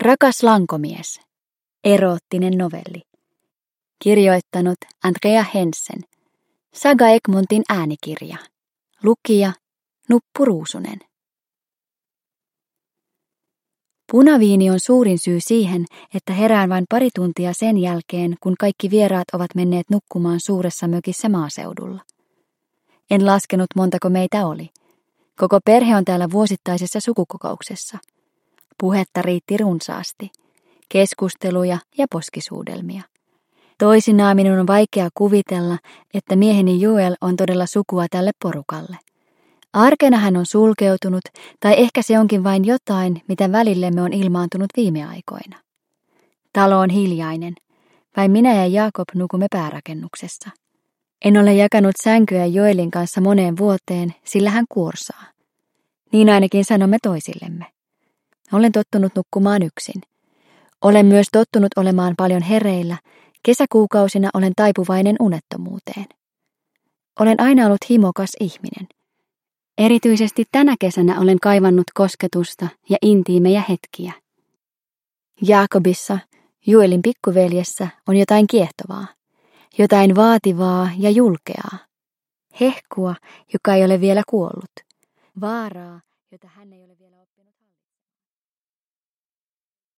Rakas lankomies. Eroottinen novelli. Kirjoittanut Andrea Hensen. Saga Egmontin äänikirja. Lukija Nuppu Ruusunen. Punaviini on suurin syy siihen, että herään vain pari tuntia sen jälkeen, kun kaikki vieraat ovat menneet nukkumaan suuressa mökissä maaseudulla. En laskenut, montako meitä oli. Koko perhe on täällä vuosittaisessa sukukokouksessa. Puhetta riitti runsaasti. Keskusteluja ja poskisuudelmia. Toisinaan minun on vaikea kuvitella, että mieheni Joel on todella sukua tälle porukalle. Arkena hän on sulkeutunut, tai ehkä se onkin vain jotain, mitä välillemme on ilmaantunut viime aikoina. Talo on hiljainen. Vain minä ja Jaakob nukumme päärakennuksessa. En ole jakanut sänkyä Joelin kanssa moneen vuoteen, sillä hän kuorsaa. Niin ainakin sanomme toisillemme. Olen tottunut nukkumaan yksin. Olen myös tottunut olemaan paljon hereillä. Kesäkuukausina olen taipuvainen unettomuuteen. Olen aina ollut himokas ihminen. Erityisesti tänä kesänä olen kaivannut kosketusta ja intiimejä hetkiä. Jaakobissa, Joelin pikkuveljessä, on jotain kiehtovaa, jotain vaativaa ja julkeaa. Hehkua, joka ei ole vielä kuollut. Vaaraa, jota hän ei ole vielä